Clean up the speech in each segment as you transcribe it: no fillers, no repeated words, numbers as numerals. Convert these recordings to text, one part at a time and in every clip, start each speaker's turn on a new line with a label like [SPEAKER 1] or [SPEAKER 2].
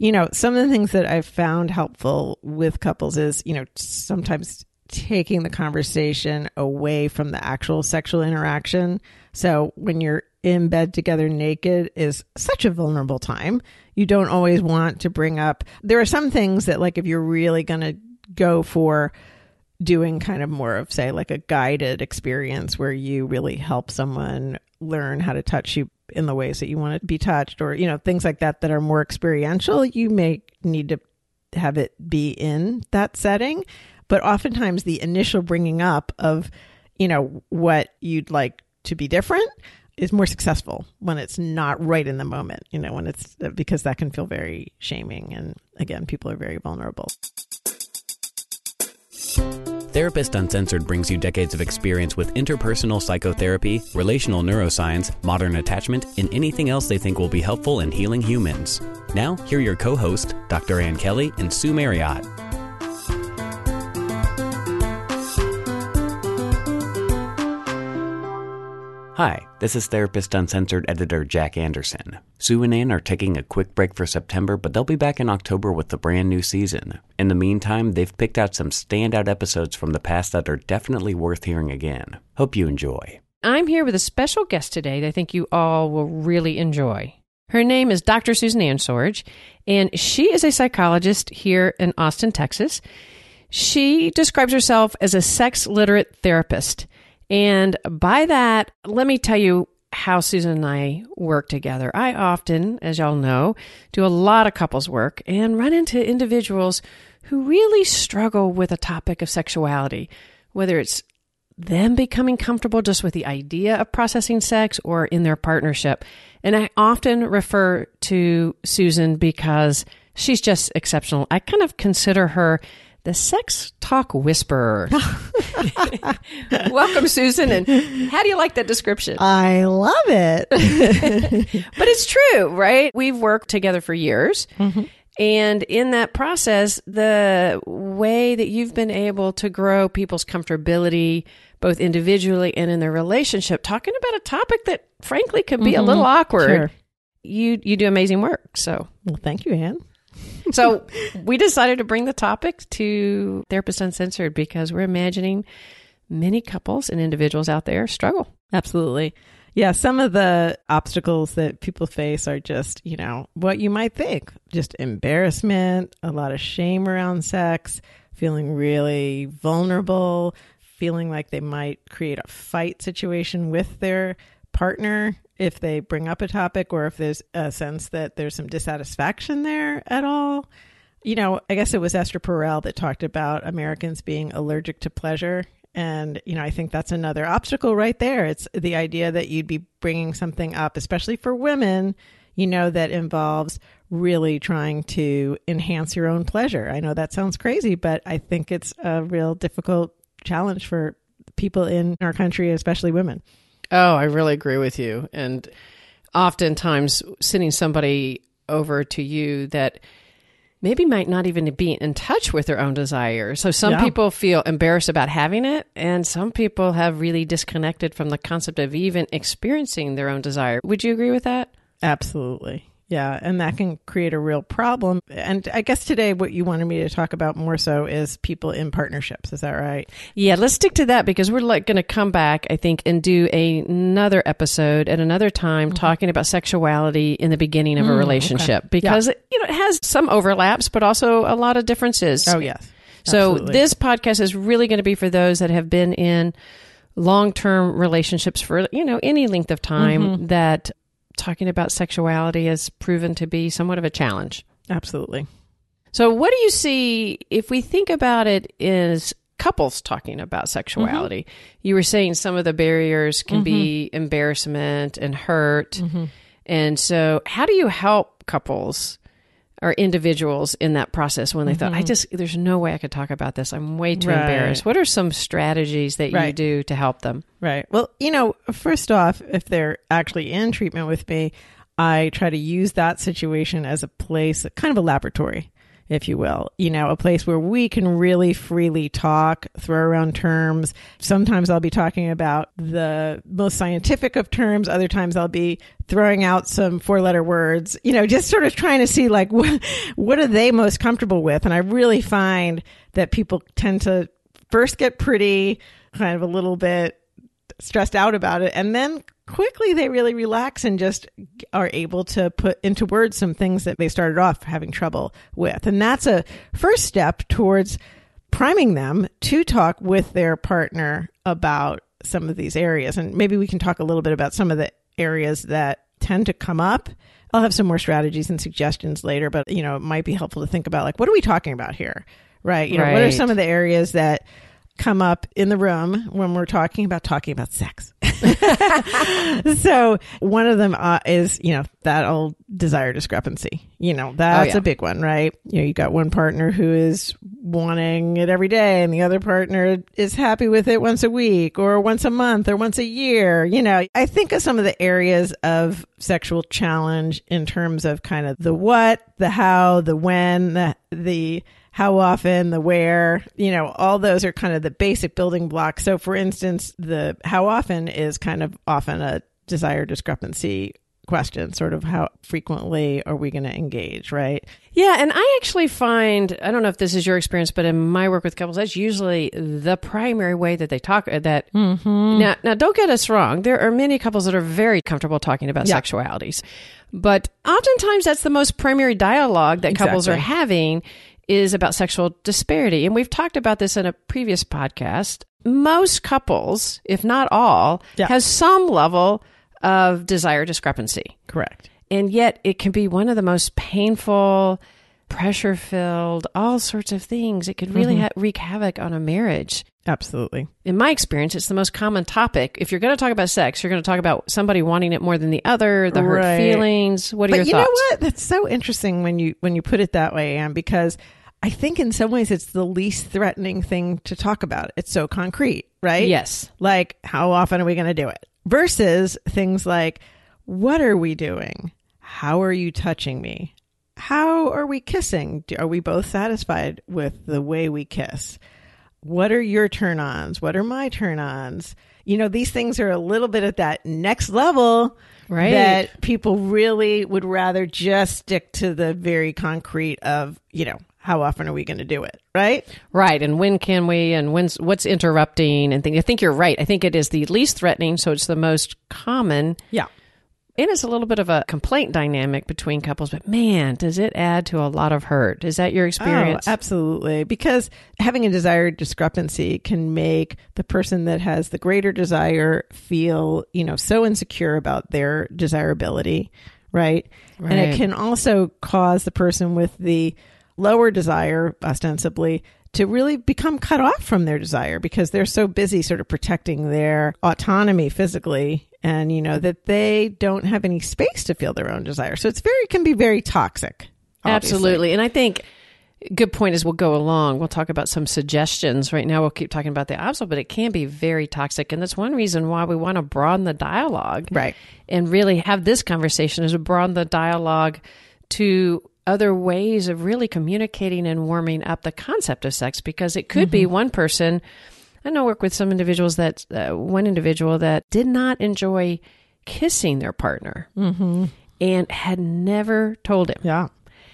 [SPEAKER 1] some of the things that I've found helpful with couples is, sometimes taking the conversation away from the actual sexual interaction. So when you're in bed together naked is such a vulnerable time. You don't always want to bring up, there are some things that like if you're really going to go for doing kind of more of say like a guided experience where you really help someone learn how to touch you in the ways that you want to be touched or, things like that are more experiential, you may need to have it be in that setting. But oftentimes the initial bringing up of, what you'd like to be different is more successful when it's not right in the moment, when it's because that can feel very shaming. And again, people are very vulnerable.
[SPEAKER 2] Therapist Uncensored brings you decades of experience with interpersonal psychotherapy, relational neuroscience, modern attachment, and anything else they think will be helpful in healing humans. Now, here are your co-hosts, Dr. Ann Kelly and Sue Marriott. Hi, this is Therapist Uncensored editor Jack Anderson. Sue and Ann are taking a quick break for September, but they'll be back in October with the brand new season. In the meantime, they've picked out some standout episodes from the past that are definitely worth hearing again. Hope you enjoy.
[SPEAKER 3] I'm here with a special guest today that I think you all will really enjoy. Her name is Dr. Susan Ansorge, and she is a psychologist here in Austin, Texas. She describes herself as a sex-literate therapist. And by that, let me tell you how Susan and I work together. I often, as y'all know, do a lot of couples work and run into individuals who really struggle with a topic of sexuality, whether it's them becoming comfortable just with the idea of processing sex or in their partnership. And I often refer to Susan because she's just exceptional. I kind of consider her the sex talk whisperer. Welcome, Susan. And how do you like that description?
[SPEAKER 1] I love it.
[SPEAKER 3] But it's true, right? We've worked together for years. Mm-hmm. And in that process, the way that you've been able to grow people's comfortability, both individually and in their relationship, talking about a topic that frankly could be a little awkward,
[SPEAKER 1] sure.
[SPEAKER 3] You do amazing work. So,
[SPEAKER 1] well, thank you, Ann.
[SPEAKER 3] So we decided to bring the topic to Therapist Uncensored because we're imagining many couples and individuals out there struggle.
[SPEAKER 1] Absolutely. Yeah, some of the obstacles that people face are just, what you might think. Just embarrassment, a lot of shame around sex, feeling really vulnerable, feeling like they might create a fight situation with their partner if they bring up a topic or if there's a sense that there's some dissatisfaction there at all. I guess it was Esther Perel that talked about Americans being allergic to pleasure. And, I think that's another obstacle right there. It's the idea that you'd be bringing something up, especially for women, that involves really trying to enhance your own pleasure. I know that sounds crazy, but I think it's a real difficult challenge for people in our country, especially women.
[SPEAKER 3] Oh, I really agree with you. And oftentimes sending somebody over to you that maybe might not even be in touch with their own desire. So some people feel embarrassed about having it, and some people have really disconnected from the concept of even experiencing their own desire. Would you agree with that?
[SPEAKER 1] Absolutely. Yeah, and that can create a real problem. And I guess today what you wanted me to talk about more so is people in partnerships. Is that right?
[SPEAKER 3] Yeah, let's stick to that because we're going to come back, I think, and do another episode at another time talking about sexuality in the beginning of a relationship because it has some overlaps, but also a lot of differences.
[SPEAKER 1] Oh, yes.
[SPEAKER 3] So
[SPEAKER 1] Absolutely.
[SPEAKER 3] this podcast is really going to be for those that have been in long-term relationships for, any length of time that talking about sexuality has proven to be somewhat of a challenge.
[SPEAKER 1] Absolutely.
[SPEAKER 3] So what do you see if we think about it as couples talking about sexuality? You were saying some of the barriers can be embarrassment and hurt. And so how do you help couples or individuals in that process when they thought, there's no way I could talk about this. I'm way too embarrassed. What are some strategies that you do to help them?
[SPEAKER 1] Right. Well, first off, if they're actually in treatment with me, I try to use that situation as a place, kind of a laboratory. if you will, a place where we can really freely talk, throw around terms. Sometimes I'll be talking about the most scientific of terms. Other times I'll be throwing out some 4-letter words, just sort of trying to see like, what are they most comfortable with? And I really find that people tend to first get pretty kind of a little bit stressed out about it. And then quickly they really relax and just are able to put into words some things that they started off having trouble with. And that's a first step towards priming them to talk with their partner about some of these areas. And maybe we can talk a little bit about some of the areas that tend to come up. I'll have some more strategies and suggestions later, but it might be helpful to think about like, what are we talking about here? Right?
[SPEAKER 3] Right.
[SPEAKER 1] What are some of the areas that come up in the room when we're talking about sex? So one of them is, that old desire discrepancy. That's a big one, right? You got one partner who is wanting it every day and the other partner is happy with it once a week or once a month or once a year. I think of some of the areas of sexual challenge in terms of kind of the what, the how, the when, the how often, the where, all those are kind of the basic building blocks. So for instance, the how often is kind of often a desire discrepancy question, sort of how frequently are we going to engage, right?
[SPEAKER 3] Yeah. And I actually find, I don't know if this is your experience, but in my work with couples, that's usually the primary way that they talk. That Now, don't get us wrong. There are many couples that are very comfortable talking about sexualities, but oftentimes that's the most primary dialogue that couples are having is about sexual disparity. And we've talked about this in a previous podcast. Most couples, if not all, has some level of desire discrepancy.
[SPEAKER 1] Correct.
[SPEAKER 3] And yet it can be one of the most painful, pressure-filled, all sorts of things. It could really wreak havoc on a marriage.
[SPEAKER 1] Absolutely.
[SPEAKER 3] In my experience, it's the most common topic. If you're going to talk about sex, you're going to talk about somebody wanting it more than the other, the hurt feelings. What are your thoughts? But you know
[SPEAKER 1] what? That's so interesting when you put it that way, Anne, because I think in some ways it's the least threatening thing to talk about. It's so concrete, right?
[SPEAKER 3] Yes.
[SPEAKER 1] Like, how often are we going to do it? Versus things like, what are we doing? How are you touching me? How are we kissing? Are we both satisfied with the way we kiss? What are your turn-ons? What are my turn-ons? These things are a little bit at that next level, right? That people really would rather just stick to the very concrete of, how often are we going to do it? Right?
[SPEAKER 3] Right. And when can we, and what's interrupting and things. I think you're right. I think it is the least threatening. So it's the most common.
[SPEAKER 1] Yeah.
[SPEAKER 3] And it's a little bit of a complaint dynamic between couples, but man, does it add to a lot of hurt? Is that your experience?
[SPEAKER 1] Oh, absolutely. Because having a desire discrepancy can make the person that has the greater desire feel, so insecure about their desirability, right? And it can also cause the person with the lower desire, ostensibly, to really become cut off from their desire because they're so busy sort of protecting their autonomy physically and, that they don't have any space to feel their own desire. So can be very toxic. Obviously.
[SPEAKER 3] Absolutely. And I think a good point as we'll go along, we'll talk about some suggestions. Right now, we'll keep talking about the opposite, but it can be very toxic. And that's one reason why we want to broaden the dialogue.
[SPEAKER 1] Right.
[SPEAKER 3] And really have this conversation is to broaden the dialogue to other ways of really communicating and warming up the concept of sex, because it could be one person. I know I work with some individuals that one individual that did not enjoy kissing their partner and had never told him.
[SPEAKER 1] Yeah.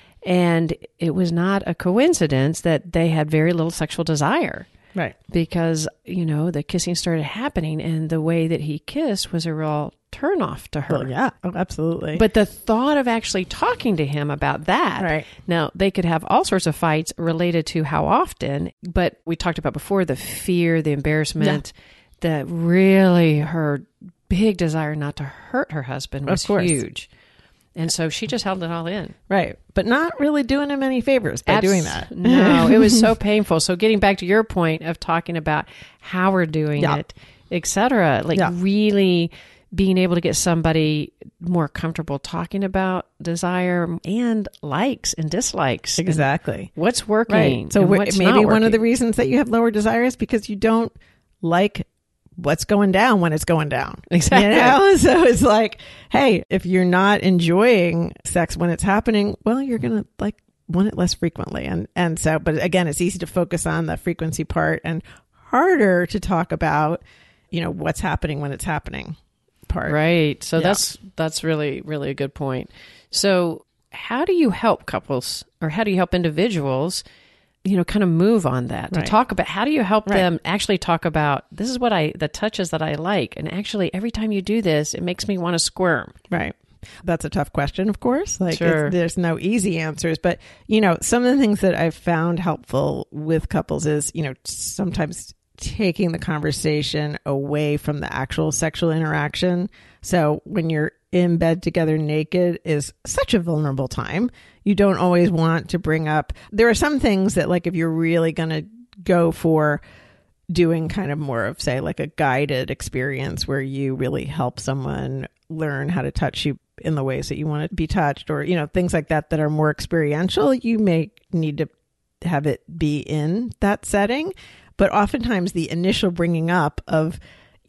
[SPEAKER 3] And it was not a coincidence that they had very little sexual desire.
[SPEAKER 1] Right.
[SPEAKER 3] Because, the kissing started happening and the way that he kissed was a real turnoff to her.
[SPEAKER 1] Well, yeah, absolutely.
[SPEAKER 3] But the thought of actually talking to him about that,
[SPEAKER 1] right.
[SPEAKER 3] Now they could have all sorts of fights related to how often, but we talked about before the fear, the embarrassment, that really her big desire not to hurt her husband was huge. And so she just held it all in.
[SPEAKER 1] Right. But not really doing him any favors by doing that.
[SPEAKER 3] No, it was so painful. So getting back to your point of talking about how we're doing it, et cetera, really being able to get somebody more comfortable talking about desire and likes and dislikes.
[SPEAKER 1] Exactly.
[SPEAKER 3] And what's working.
[SPEAKER 1] Right. So maybe one of the reasons that you have lower desire is because you don't like what's going down when it's going down.
[SPEAKER 3] Exactly.
[SPEAKER 1] So it's like, hey, if you're not enjoying sex when it's happening, well, you're going to want it less frequently. And so, but again, it's easy to focus on the frequency part and harder to talk about, what's happening when it's happening part.
[SPEAKER 3] Right. So that's really, really a good point. So how do you help couples, or how do you help individuals, kind of move on that to talk about, how do you help them actually talk about, this is what the touches that I like. And actually every time you do this, it makes me want to squirm.
[SPEAKER 1] Right. That's a tough question, of course.
[SPEAKER 3] Sure.
[SPEAKER 1] There's no easy answers, but some of the things that I've found helpful with couples is, sometimes taking the conversation away from the actual sexual interaction. So when you're in bed together naked is such a vulnerable time. You don't always want to bring up, there are some things that, like, if you're really going to go for doing kind of more of, say, like a guided experience where you really help someone learn how to touch you in the ways that you want to be touched, or, things like that are more experiential, you may need to have it be in that setting. But oftentimes the initial bringing up of,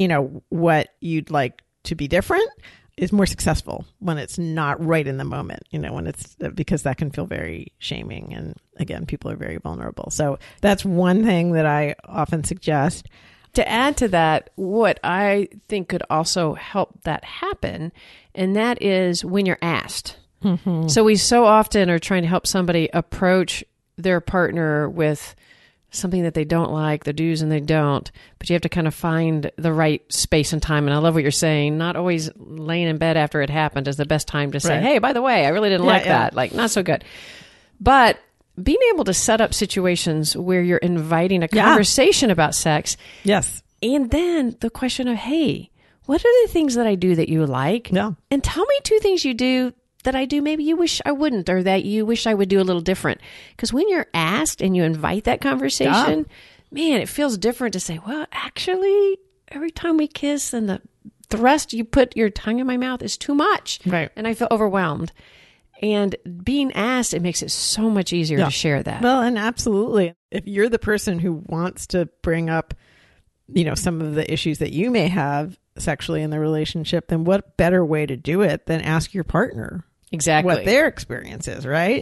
[SPEAKER 1] what you'd like to be different is more successful when it's not right in the moment, when it's, because that can feel very shaming. And again, people are very vulnerable. So that's one thing that I often suggest.
[SPEAKER 3] To add to that, what I think could also help that happen, and that is when you're asked. Mm-hmm. So we so often are trying to help somebody approach their partner with something that they don't like, the do's and they don't, but you have to kind of find the right space and time. And I love what you're saying. Not always laying in bed after it happened is the best time to say, hey, by the way, I really didn't like that. Like, not so good. But being able to set up situations where you're inviting a conversation about sex.
[SPEAKER 1] Yes.
[SPEAKER 3] And then the question of, hey, what are the things that I do that you like?
[SPEAKER 1] Yeah.
[SPEAKER 3] And tell me 2 things you do that I do maybe you wish I wouldn't, or that you wish I would do a little different. Because when you're asked and you invite that conversation, man, it feels different to say, well, actually, every time we kiss and the thrust you put your tongue in my mouth is too much.
[SPEAKER 1] Right.
[SPEAKER 3] And I feel overwhelmed. And being asked, it makes it so much easier to share that.
[SPEAKER 1] Well, and absolutely. If you're the person who wants to bring up, some of the issues that you may have sexually in the relationship, then what better way to do it than ask your partner
[SPEAKER 3] exactly
[SPEAKER 1] what their experience is, right?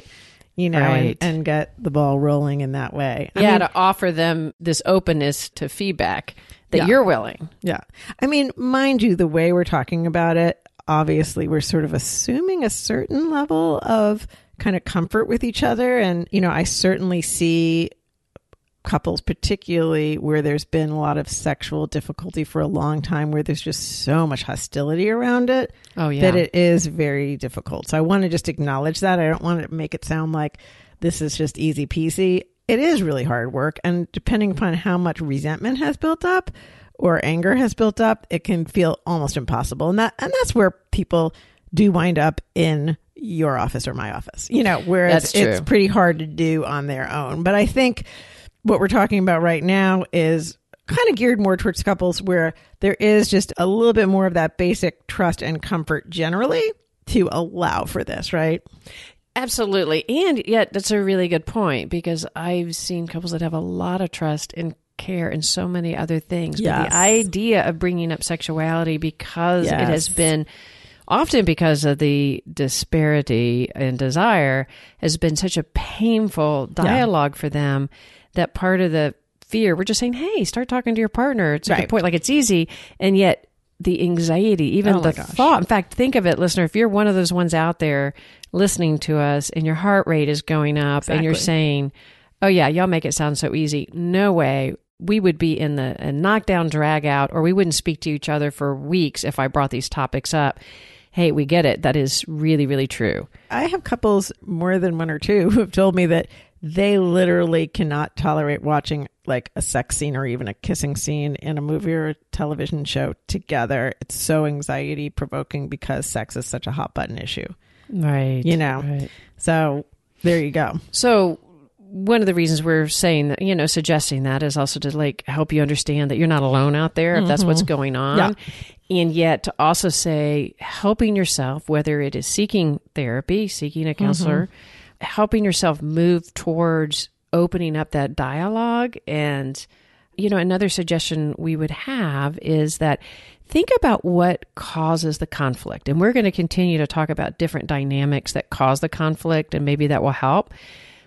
[SPEAKER 1] And get the ball rolling in that way. I mean,
[SPEAKER 3] to offer them this openness to feedback that you're willing.
[SPEAKER 1] Yeah. I mean, mind you, the way we're talking about it, obviously we're sort of assuming a certain level of kind of comfort with each other. And, I certainly see couples, particularly where there's been a lot of sexual difficulty for a long time, where there's just so much hostility around it that it is very difficult. So I want to just acknowledge that. I don't want to make it sound like this is just easy peasy. It is really hard work. And depending upon how much resentment has built up or anger has built up, it can feel almost impossible. And that's where people do wind up in your office or my office, where it's pretty hard to do on their own. But I think what we're talking about right now is kind of geared more towards couples where there is just a little bit more of that basic trust and comfort generally to allow for this, right?
[SPEAKER 3] Absolutely. And yet that's a really good point, because I've seen couples that have a lot of trust and care and so many other things.
[SPEAKER 1] Yes.
[SPEAKER 3] But the idea of bringing up sexuality, because it has been often because of the disparity in desire, has been such a painful dialogue for them, that part of the fear, we're just saying, hey, start talking to your partner. It's a good point. Like, it's easy. And yet the anxiety, even the thought, in fact, think of it, listener, if you're one of those ones out there listening to us and your heart rate is going up and you're saying, oh yeah, y'all make it sound so easy. No way. We would be in a knockdown, drag out, or we wouldn't speak to each other for weeks if I brought these topics up. Hey, we get it. That is really, really true.
[SPEAKER 1] I have couples, more than 1 or 2, who have told me that they literally cannot tolerate watching like a sex scene or even a kissing scene in a movie or a television show together. It's so anxiety provoking because sex is such a hot button issue.
[SPEAKER 3] Right.
[SPEAKER 1] Right. So there you go.
[SPEAKER 3] So one of the reasons we're saying that, suggesting that is also to like help you understand that you're not alone out there if that's what's going on. Yeah. And yet to also say, helping yourself, whether it is seeking therapy, seeking a counselor, helping yourself move towards opening up that dialogue. And, another suggestion we would have is that think about what causes the conflict. And we're going to continue to talk about different dynamics that cause the conflict, and maybe that will help.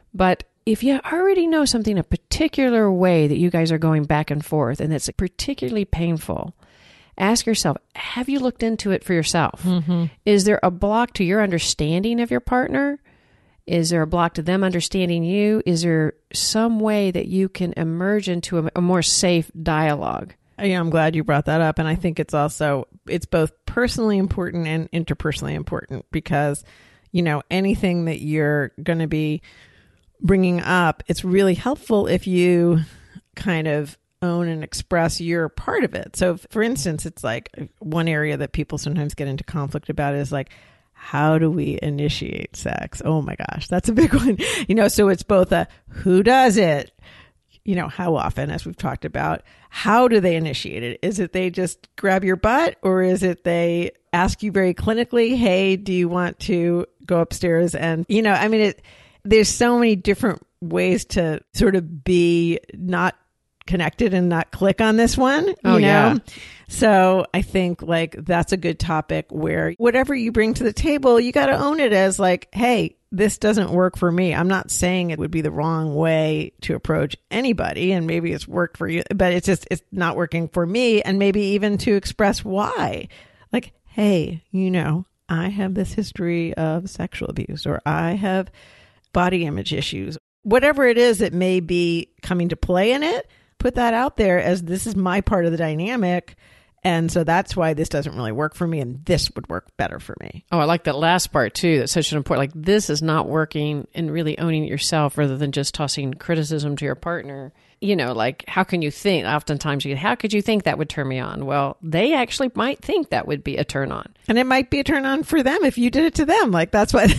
[SPEAKER 3] But if you already know something, a particular way that you guys are going back and forth, and it's particularly painful, ask yourself, have you looked into it for yourself? Mm-hmm. Is there a block to your understanding of your partner? Is there a block to them understanding you? Is there some way that you can emerge into a more safe dialogue?
[SPEAKER 1] Yeah, I'm glad you brought that up. And I think it's both personally important and interpersonally important because, anything that you're going to be bringing up, it's really helpful if you kind of own and express your part of it. So for instance, it's like one area that people sometimes get into conflict about is like, how do we initiate sex? Oh my gosh, that's a big one. So it's both a who does it, how often, as we've talked about, how do they initiate it? Is it they just grab your butt, or is it they ask you very clinically, hey, do you want to go upstairs? And, there's so many different ways to sort of be not connected and not click on this one, you know? Yeah. So I think like that's a good topic where whatever you bring to the table, you got to own it as like, hey, this doesn't work for me. I'm not saying it would be the wrong way to approach anybody, and maybe it's worked for you, but it's not working for me. And maybe even to express why, like, hey, I have this history of sexual abuse, or I have body image issues, whatever it is that may be coming to play in it. Put that out there as this is my part of the dynamic. And so that's why this doesn't really work for me, and this would work better for me.
[SPEAKER 3] Oh, I like that last part too. That's such an important, like this is not working, and really owning it yourself rather than just tossing criticism to your partner. Like how can you think, oftentimes you get, how could you think that would turn me on? Well, they actually might think that would be a turn on.
[SPEAKER 1] And it might be a turn on for them if you did it to them. Like that's what,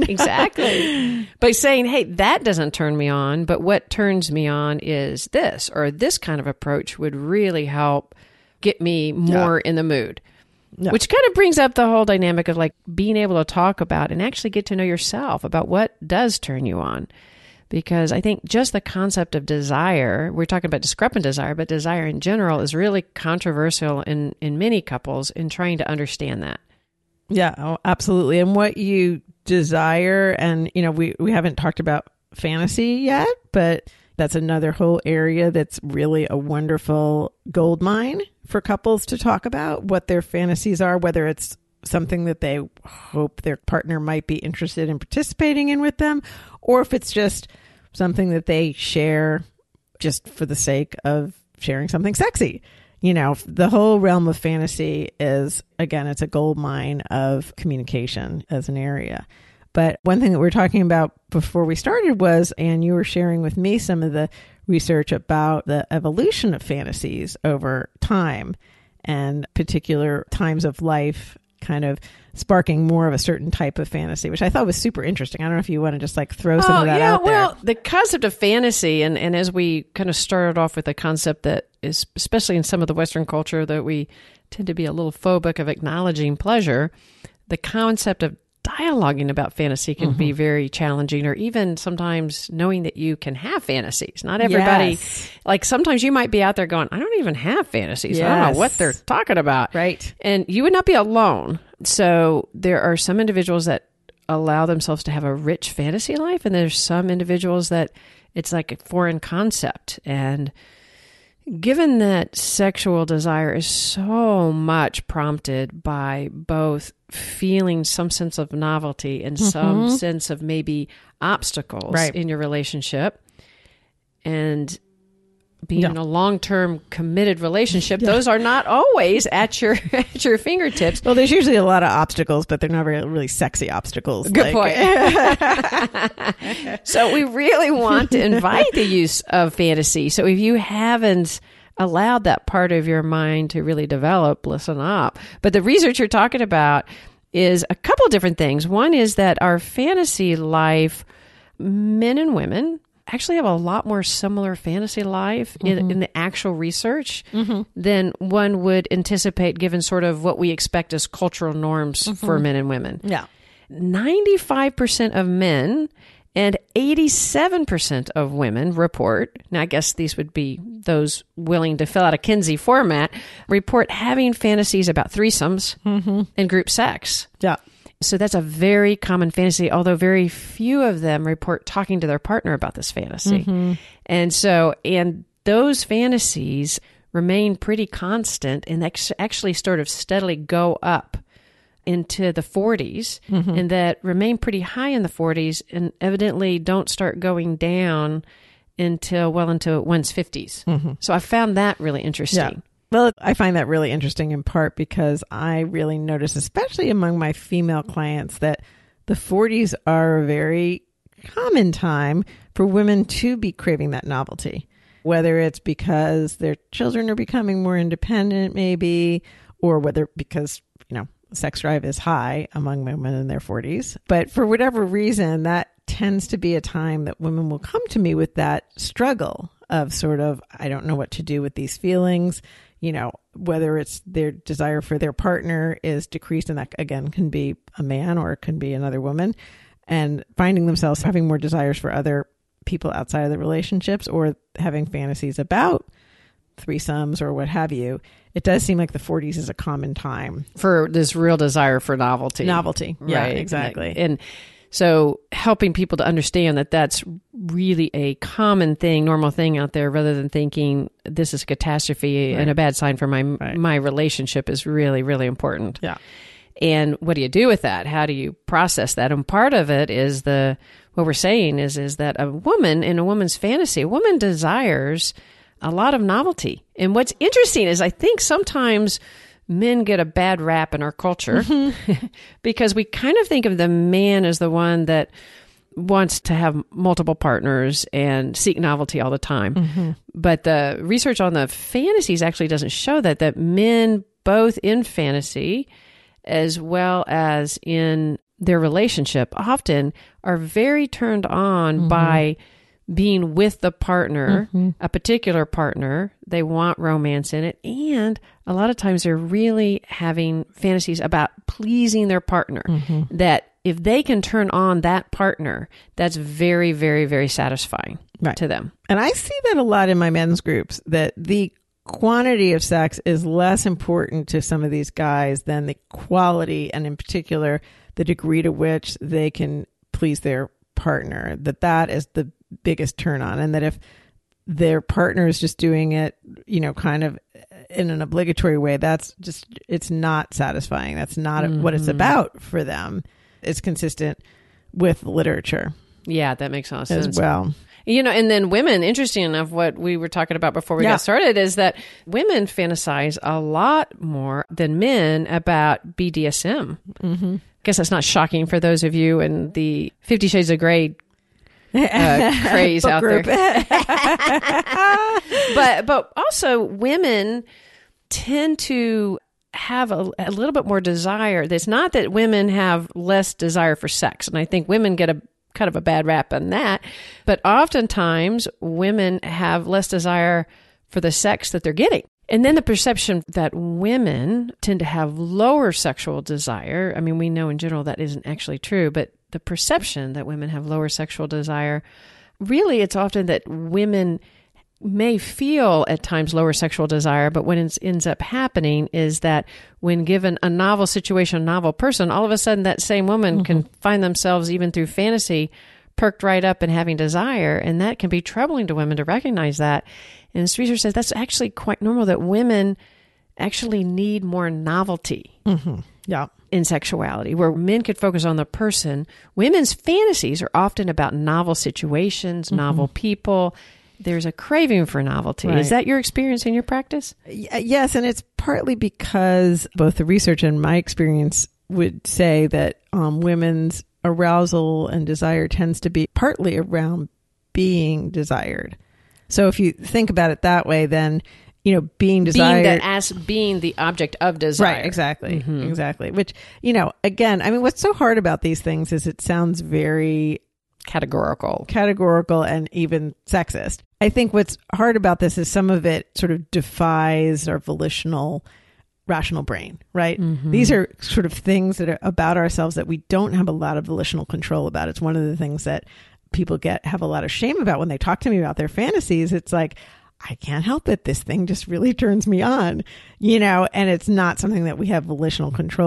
[SPEAKER 3] Exactly. By saying, hey, that doesn't turn me on, but what turns me on is this, or this kind of approach would really help get me more in the mood. Yeah. Which kind of brings up the whole dynamic of like being able to talk about and actually get to know yourself about what does turn you on. Because I think just the concept of desire, we're talking about discrepant desire, but desire in general is really controversial in many couples in trying to understand that.
[SPEAKER 1] Yeah, absolutely. And what you desire, and, we haven't talked about fantasy yet, but that's another whole area that's really a wonderful goldmine for couples to talk about, what their fantasies are, whether it's something that they hope their partner might be interested in participating in with them, or if it's just something that they share just for the sake of sharing something sexy. The whole realm of fantasy is, again, it's a gold mine of communication as an area. But one thing that we were talking about before we started was, and you were sharing with me some of the research about the evolution of fantasies over time and particular times of life kind of sparking more of a certain type of fantasy, which I thought was super interesting. I don't know if you want to just like throw some of that out there.
[SPEAKER 3] Well, the concept of fantasy, and as we kind of started off with the concept that is, especially in some of the Western culture, that we tend to be a little phobic of acknowledging pleasure, the concept of dialoguing about fantasy can be very challenging, or even sometimes knowing that you can have fantasies. Not everybody, like sometimes you might be out there going, I don't even have fantasies. Yes. I don't know what they're talking about.
[SPEAKER 1] Right.
[SPEAKER 3] And you would not be alone. So there are some individuals that allow themselves to have a rich fantasy life, and there's some individuals that it's like a foreign concept. And given that sexual desire is so much prompted by both feeling some sense of novelty and some sense of maybe obstacles in your relationship, and being in a long-term committed relationship, those are not always at your fingertips.
[SPEAKER 1] Well, there's usually a lot of obstacles, but they're not really sexy obstacles.
[SPEAKER 3] Good point. So we really want to invite the use of fantasy. So if you haven't allowed that part of your mind to really develop, listen up. But the research you're talking about is a couple of different things. One is that our fantasy life, men and women actually have a lot more similar fantasy life in the actual research than one would anticipate, given sort of what we expect as cultural norms for men and women.
[SPEAKER 1] Yeah.
[SPEAKER 3] 95% of men and 87% of women report, now I guess these would be those willing to fill out a Kinsey format, report having fantasies about threesomes and group sex.
[SPEAKER 1] Yeah.
[SPEAKER 3] So that's a very common fantasy, although very few of them report talking to their partner about this fantasy. And those fantasies remain pretty constant and actually sort of steadily go up into the 40s and that remain pretty high in the 40s and evidently don't start going down until well into one's 50s. So I found that really interesting.
[SPEAKER 1] Yeah. Well, I find that really interesting in part because I really notice, especially among my female clients, that the 40s are a very common time for women to be craving that novelty, whether it's because their children are becoming more independent, maybe, or whether because, sex drive is high among women in their 40s. But for whatever reason, that tends to be a time that women will come to me with that struggle of sort of, I don't know what to do with these feelings, whether it's their desire for their partner is decreased, and that again can be a man or it can be another woman, and finding themselves having more desires for other people outside of the relationships or having fantasies about threesomes or what have you. It does seem like the 40s is a common time
[SPEAKER 3] for this real desire for novelty.
[SPEAKER 1] Yeah, exactly.
[SPEAKER 3] And so helping people to understand that that's really a common thing, normal thing out there, rather than thinking this is a catastrophe and a bad sign for my relationship is really, really important.
[SPEAKER 1] Yeah.
[SPEAKER 3] And what do you do with that? How do you process that? And part of it is what we're saying is that a woman in a woman's fantasy, a woman desires a lot of novelty. And what's interesting is I think sometimes men get a bad rap in our culture because we kind of think of the man as the one that wants to have multiple partners and seek novelty all the time. But the research on the fantasies actually doesn't show that men, both in fantasy as well as in their relationship, often are very turned on by being with the partner, a particular partner. They want romance in it. And a lot of times they're really having fantasies about pleasing their partner, that if they can turn on that partner, that's very, very, very satisfying to them.
[SPEAKER 1] And I see that a lot in my men's groups, that the quantity of sex is less important to some of these guys than the quality, and in particular, the degree to which they can please their partner, that is the biggest turn on. And that if their partner is just doing it, kind of in an obligatory way, it's not satisfying. That's not what it's about for them. It's consistent with literature.
[SPEAKER 3] Yeah, that makes a lot of sense.
[SPEAKER 1] As well.
[SPEAKER 3] And then women, interesting enough, what we were talking about before we got started is that women fantasize a lot more than men about BDSM. I guess that's not shocking for those of you in the 50 Shades of Grey craze out there. But also women tend to have a little bit more desire. It's not that women have less desire for sex, and I think women get a kind of a bad rap on that, but oftentimes women have less desire for the sex that they're getting. And then the perception that women tend to have lower sexual desire. I mean, we know in general that isn't actually true, but the perception that women have lower sexual desire, really it's often that women may feel at times lower sexual desire, but what ends up happening is that when given a novel situation, a novel person, all of a sudden that same woman can find themselves, even through fantasy, perked right up and having desire. And that can be troubling to women to recognize that. And this research says that's actually quite normal, that women actually need more novelty in sexuality, where men could focus on the person. Women's fantasies are often about novel situations, novel people. There's a craving for novelty. Right. Is that your experience in your practice?
[SPEAKER 1] Yes, and it's partly because both the research and my experience would say that women's arousal and desire tends to be partly around being desired. So if you think about it that way, then, being desired.
[SPEAKER 3] Being the object of desire.
[SPEAKER 1] Right, exactly. Exactly. Which, again, I mean, what's so hard about these things is it sounds very
[SPEAKER 3] categorical
[SPEAKER 1] and even sexist. I think what's hard about this is some of it sort of defies our volitional, rational brain, right? These are sort of things that are about ourselves that we don't have a lot of volitional control about. It's one of the things that people have a lot of shame about when they talk to me about their fantasies. It's like, I can't help it. This thing just really turns me on, and it's not something that we have volitional control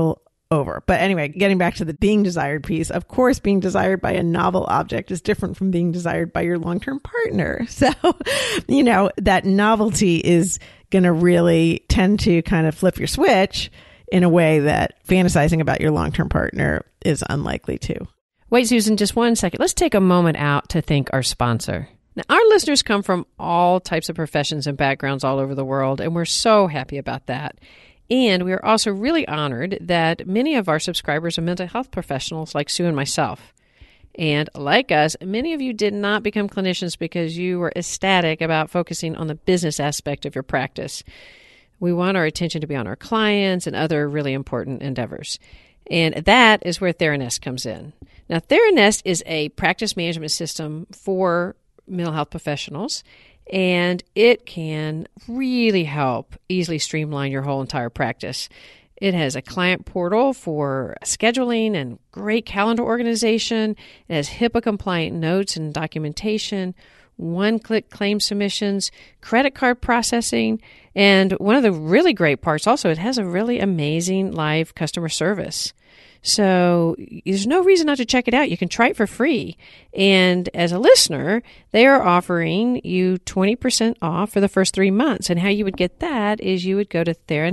[SPEAKER 1] over. But anyway, getting back to the being desired piece, of course, being desired by a novel object is different from being desired by your long-term partner. So, that novelty is going to really tend to kind of flip your switch in a way that fantasizing about your long-term partner is unlikely to.
[SPEAKER 3] Wait, Susan, just 1 second. Let's take a moment out to thank our sponsor. Now, our listeners come from all types of professions and backgrounds all over the world, and we're so happy about that. And we are also really honored that many of our subscribers are mental health professionals like Sue and myself. And like us, many of you did not become clinicians because you were ecstatic about focusing on the business aspect of your practice. We want our attention to be on our clients and other really important endeavors. And that is where Theranest comes in. Now, Theranest is a practice management system for mental health professionals, and it can really help easily streamline your whole entire practice. It has a client portal for scheduling and great calendar organization. It has HIPAA-compliant notes and documentation, one-click claim submissions, credit card processing, and one of the really great parts also, it has a really amazing live customer service. So there's no reason not to check it out. You can try it for free. And as a listener, they are offering you 20% off for the first 3 months. And how you would get that is you would go to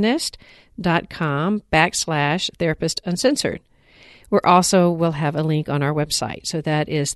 [SPEAKER 3] theranest.com/therapist uncensored. We're also will have a link on our website. So that is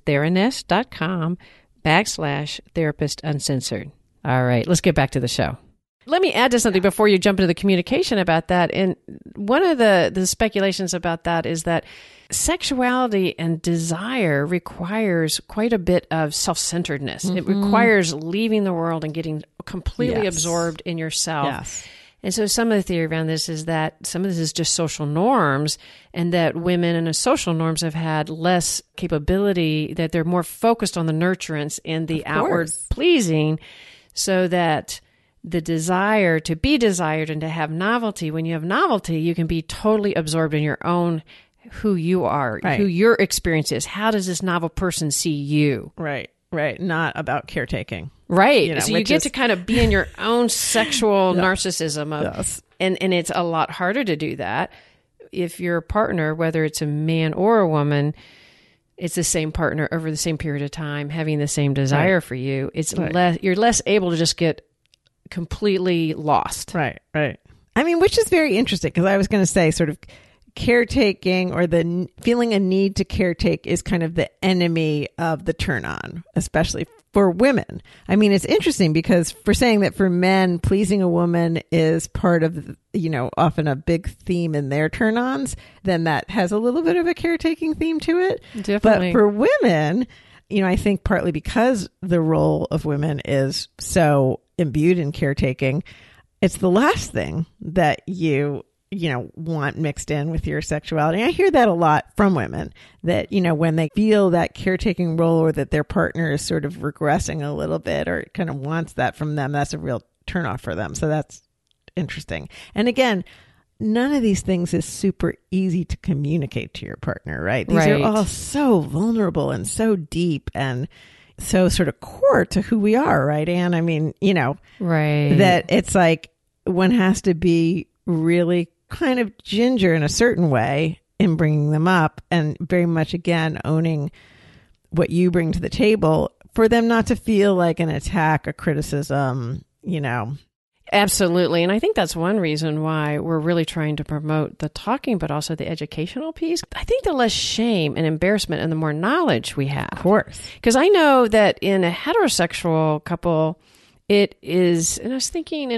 [SPEAKER 3] theranest.com/therapist uncensored. All right, let's get back to the show. Let me add to something before you jump into the communication about that. And one of the speculations about that is that sexuality and desire requires quite a bit of self-centeredness. Mm-hmm. It requires leaving the world and getting completely absorbed in yourself.
[SPEAKER 1] Yes.
[SPEAKER 3] And so some of the theory around this is that some of this is just social norms, and that women in the social norms have had less capability, that they're more focused on the nurturance and the outward pleasing, so that the desire to be desired and to have novelty. When you have novelty, you can be totally absorbed in your own, who you are, who your experience is. How does this novel person see you?
[SPEAKER 1] Right. Not about caretaking.
[SPEAKER 3] Right. So you get to kind of be in your own sexual narcissism. And it's a lot harder to do that if your partner, whether it's a man or a woman, it's the same partner over the same period of time, having the same desire for you. It's you're less able to just get completely lost. Right.
[SPEAKER 1] I mean, which is very interesting, because I was going to say sort of caretaking, or the feeling a need to caretake, is kind of the enemy of the turn on, especially for women. I mean, it's interesting because for saying that for men, pleasing a woman is part of, often a big theme in their turn ons, then that has a little bit of a caretaking theme to it.
[SPEAKER 3] Definitely.
[SPEAKER 1] But for women, I think partly because the role of women is so imbued in caretaking, it's the last thing that you want mixed in with your sexuality. I hear that a lot from women, that, when they feel that caretaking role, or that their partner is sort of regressing a little bit, or kind of wants that from them, that's a real turnoff for them. So that's interesting. And again, none of these things is super easy to communicate to your partner, right? These are all so vulnerable and so deep and so sort of core to who we are, right, Anne? I mean, that it's like one has to be really kind of ginger in a certain way in bringing them up, and very much, again, owning what you bring to the table, for them not to feel like an attack, a criticism,
[SPEAKER 3] Absolutely. And I think that's one reason why we're really trying to promote the talking, but also the educational piece. I think the less shame and embarrassment and the more knowledge we have.
[SPEAKER 1] Of course.
[SPEAKER 3] Because I know that in a heterosexual couple, it is, and I was thinking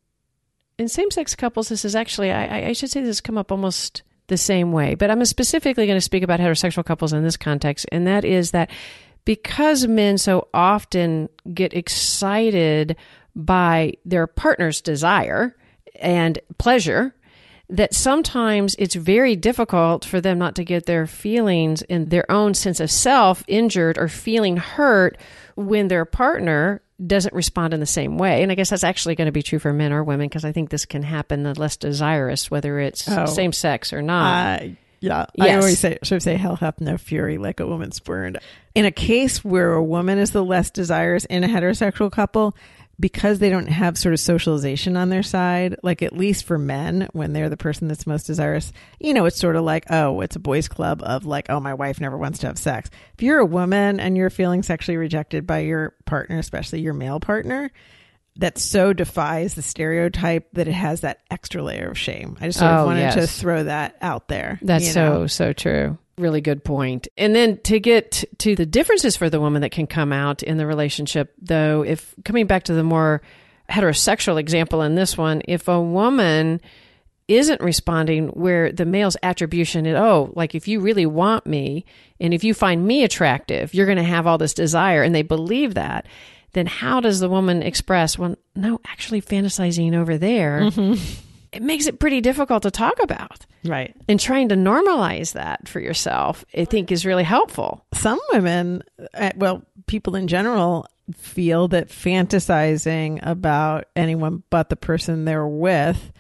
[SPEAKER 3] in same-sex couples, this is actually, I should say this has come up almost the same way, but I'm specifically going to speak about heterosexual couples in this context. And that is that because men so often get excited by their partner's desire and pleasure, that sometimes it's very difficult for them not to get their feelings and their own sense of self injured or feeling hurt when their partner doesn't respond in the same way. And I guess that's actually going to be true for men or women, because I think this can happen the less desirous, whether it's same sex or not.
[SPEAKER 1] Yeah. I always say, hell hath no fury like a woman spurned. In a case where a woman is the less desirous in a heterosexual couple, because they don't have sort of socialization on their side, like at least for men, when they're the person that's most desirous, it's sort of like, oh, it's a boys club of like, oh, my wife never wants to have sex. If you're a woman and you're feeling sexually rejected by your partner, especially your male partner, that so defies the stereotype that it has that extra layer of shame. I just sort of wanted to throw that out there.
[SPEAKER 3] That's so true. Really good point. And then to get to the differences for the woman that can come out in the relationship, though, if coming back to the more heterosexual example in this one, if a woman isn't responding where the male's attribution is, oh, like if you really want me and if you find me attractive, you're going to have all this desire, and they believe that, then how does the woman express, well, no, actually fantasizing over there, it makes it pretty difficult to talk about.
[SPEAKER 1] Right.
[SPEAKER 3] And trying to normalize that for yourself, I think, is really helpful.
[SPEAKER 1] Some women, people in general, feel that fantasizing about anyone but the person they're with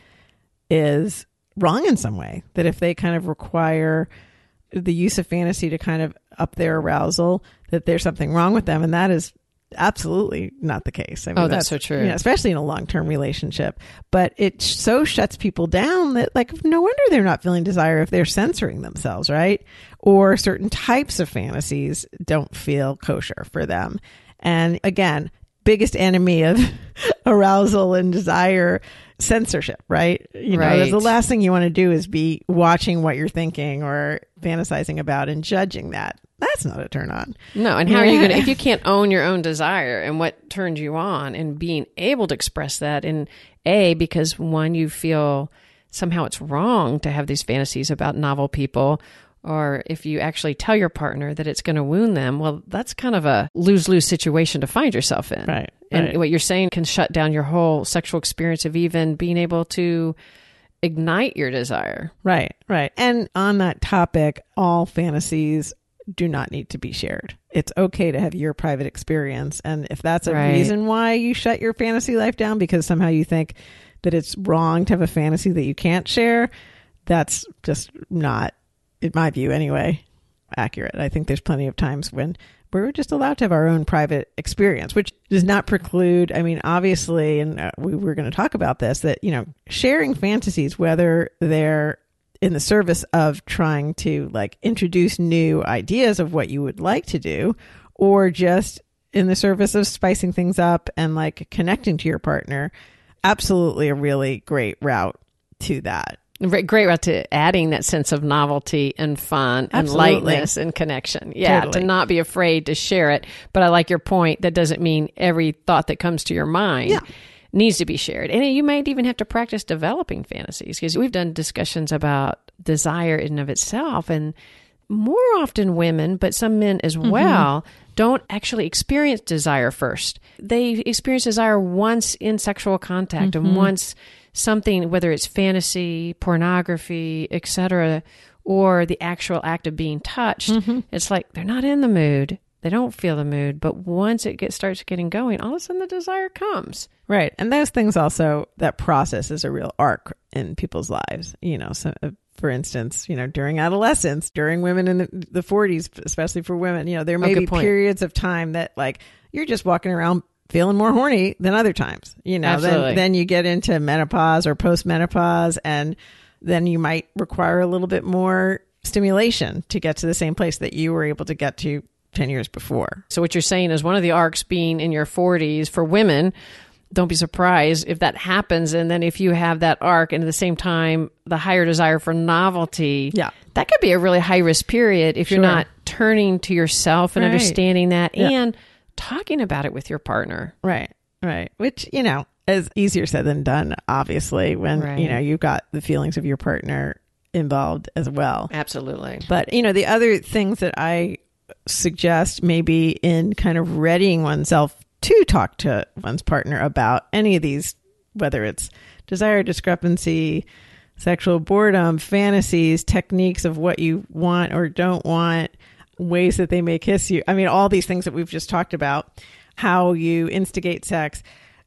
[SPEAKER 1] is wrong in some way. That if they kind of require the use of fantasy to kind of up their arousal, that there's something wrong with them. And that is absolutely not the case. I mean,
[SPEAKER 3] that's so true.
[SPEAKER 1] Especially in a long-term relationship. But it so shuts people down that, like, no wonder they're not feeling desire if they're censoring themselves, right? Or certain types of fantasies don't feel kosher for them. And again, biggest enemy of arousal and desire, censorship, right?
[SPEAKER 3] Right.
[SPEAKER 1] The last thing you want to do is be watching what you're thinking or fantasizing about and judging that. That's not a turn on.
[SPEAKER 3] No. And how are you going to, if you can't own your own desire and what turns you on, and being able to express that in because one, you feel somehow it's wrong to have these fantasies about novel people, or if you actually tell your partner that it's going to wound them, well, that's kind of a lose-lose situation to find yourself in.
[SPEAKER 1] Right.
[SPEAKER 3] And what you're saying can shut down your whole sexual experience of even being able to ignite your desire.
[SPEAKER 1] Right. And on that topic, all fantasies do not need to be shared. It's okay to have your private experience. And if that's a reason why you shut your fantasy life down because somehow you think that it's wrong to have a fantasy that you can't share, that's just not, in my view anyway, accurate. I think there's plenty of times when we're just allowed to have our own private experience, which does not preclude, obviously, and we were going to talk about this, that, sharing fantasies, whether they're in the service of trying to like introduce new ideas of what you would like to do, or just in the service of spicing things up and like connecting to your partner, absolutely a really great route to that.
[SPEAKER 3] Great route to adding that sense of novelty and fun and lightness and connection. Yeah, totally. To not be afraid to share it. But I like your point. That doesn't mean every thought that comes to your mind needs to be shared. And you might even have to practice developing fantasies, because we've done discussions about desire in and of itself. And more often women, but some men as well, don't actually experience desire first. They experience desire once in sexual contact and once something, whether it's fantasy, pornography, etc., or the actual act of being touched. It's like they're not in the mood. They don't feel the mood. But once it starts getting going, all of a sudden the desire comes.
[SPEAKER 1] Right. And those things also, that process is a real arc in people's lives. So for instance, during adolescence, during women in the 40s, especially for women, there may be periods of time that like you're just walking around feeling more horny than other times, then you get into menopause or post-menopause, and then you might require a little bit more stimulation to get to the same place that you were able to get to 10 years before.
[SPEAKER 3] So what you're saying is one of the arcs being in your 40s for women, don't be surprised if that happens. And then if you have that arc and at the same time, the higher desire for novelty, that could be a really high risk period if you're not turning to yourself and understanding that and talking about it with your partner.
[SPEAKER 1] Right. Which, is easier said than done, obviously, when, you've got the feelings of your partner involved as well.
[SPEAKER 3] Absolutely.
[SPEAKER 1] But, the other things that I suggest maybe in kind of readying oneself to talk to one's partner about any of these, whether it's desire discrepancy, sexual boredom, fantasies, techniques of what you want or don't want, ways that they may kiss you. All these things that we've just talked about, how you instigate sex.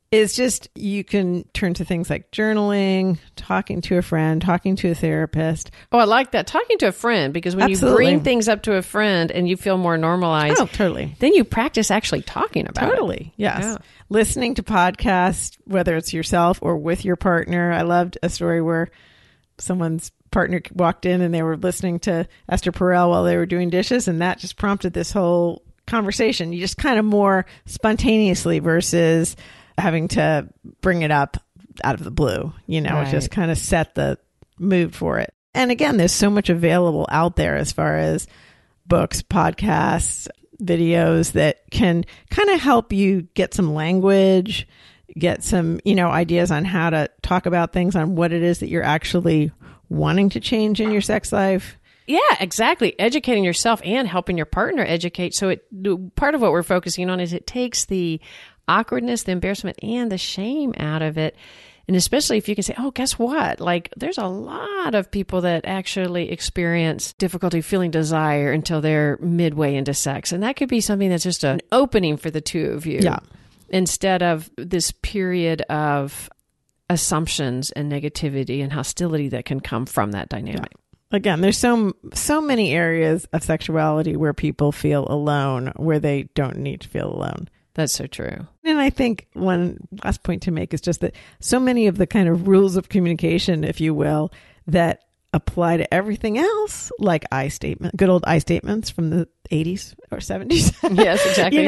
[SPEAKER 1] is just you can turn to things like journaling, talking to a friend, talking to a therapist.
[SPEAKER 3] Oh, I like that. Talking to a friend, because when
[SPEAKER 1] Absolutely.
[SPEAKER 3] you bring things up to a friend and you feel more normalized,
[SPEAKER 1] Oh, totally.
[SPEAKER 3] then you practice actually talking about it.
[SPEAKER 1] Totally. Yes.
[SPEAKER 3] Yeah.
[SPEAKER 1] Listening to podcasts, whether it's yourself or with your partner. I loved a story where someone's partner walked in and they were listening to Esther Perel while they were doing dishes, and that just prompted this whole conversation. You just kind of more spontaneously versus having to bring it up out of the blue,
[SPEAKER 3] Right.
[SPEAKER 1] just kind of set the mood for it. And again, there's so much available out there as far as books, podcasts, videos that can kind of help you get some language, get some, ideas on how to talk about things, on what it is that you're actually wanting to change in your sex life.
[SPEAKER 3] Yeah, exactly. Educating yourself and helping your partner educate. So part of what we're focusing on is it takes the awkwardness, the embarrassment, and the shame out of it. And especially if you can say, oh, guess what? Like, there's a lot of people that actually experience difficulty feeling desire until they're midway into sex. And that could be something that's just an opening for the two of you.
[SPEAKER 1] Yeah.
[SPEAKER 3] Instead of this period of assumptions and negativity and hostility that can come from that dynamic.
[SPEAKER 1] Yeah. Again, there's so many areas of sexuality where people feel alone, where they don't need to feel alone.
[SPEAKER 3] That's so true.
[SPEAKER 1] And I think one last point to make is just that so many of the kind of rules of communication, if you will, that apply to everything else, like good old I statements from the 80s or 70s.
[SPEAKER 3] Yes, exactly.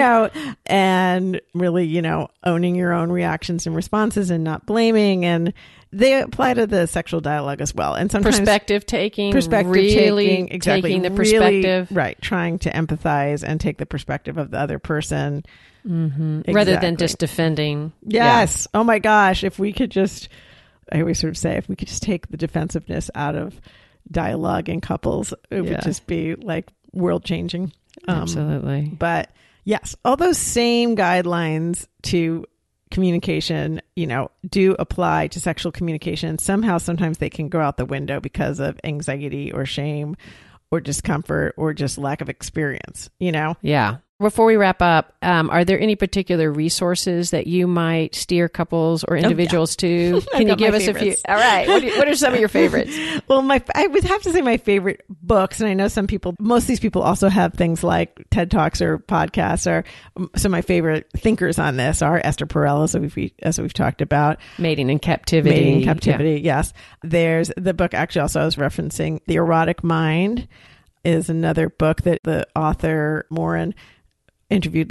[SPEAKER 1] And really, owning your own reactions and responses and not blaming. And they apply to the sexual dialogue as well. And sometimes
[SPEAKER 3] Perspective taking,
[SPEAKER 1] exactly,
[SPEAKER 3] taking the perspective.
[SPEAKER 1] Really, right. Trying to empathize and take the perspective of the other person.
[SPEAKER 3] Mm-hmm. Rather than just defending.
[SPEAKER 1] Yes. Yeah. Oh my gosh. If we could just, I always sort of say, if we could just take the defensiveness out of dialogue in couples, it would just be like world changing.
[SPEAKER 3] Absolutely.
[SPEAKER 1] But yes, all those same guidelines to communication, do apply to sexual communication. Somehow, sometimes they can go out the window because of anxiety or shame or discomfort or just lack of experience,
[SPEAKER 3] Yeah. Before we wrap up, are there any particular resources that you might steer couples or individuals to? Can you give us
[SPEAKER 1] favorites.
[SPEAKER 3] a few? All right. What are some of your favorites?
[SPEAKER 1] Well, I would have to say my favorite books, and I know most of these people also have things like TED Talks or podcasts, or some of my favorite thinkers on this are Esther Perel, as we've talked about.
[SPEAKER 3] Mating in Captivity.
[SPEAKER 1] Yes. There's the book, actually, also I was referencing, The Erotic Mind is another book that the author, Morin, interviewed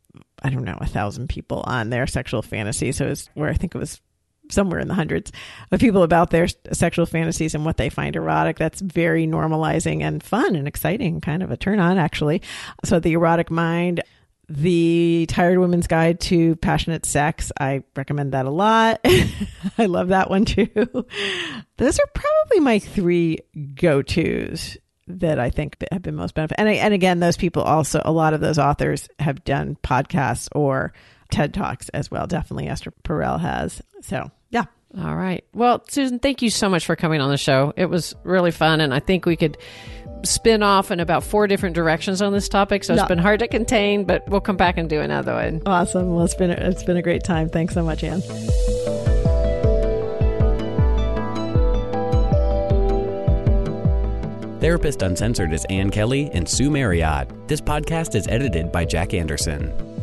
[SPEAKER 1] 1,000 people on their sexual fantasy. So it's where I think it was somewhere in the hundreds of people about their sexual fantasies and what they find erotic. That's very normalizing and fun and exciting, kind of a turn on, actually. So The Erotic Mind, The Tired Woman's Guide to Passionate Sex, I recommend that a lot. I love that one too. Those are probably my 3 go-tos that I think have been most beneficial. And again, those people also, a lot of those authors have done podcasts or TED Talks as well. Definitely Esther Perel has. So, yeah.
[SPEAKER 3] All right. Well, Susan, thank you so much for coming on the show. It was really fun. And I think we could spin off in about 4 different directions on this topic. So it's been hard to contain, but we'll come back and do another one.
[SPEAKER 1] Awesome. Well, it's been a great time. Thanks so much, Anne.
[SPEAKER 2] Therapist Uncensored is Ann Kelly and Sue Marriott. This podcast is edited by Jack Anderson.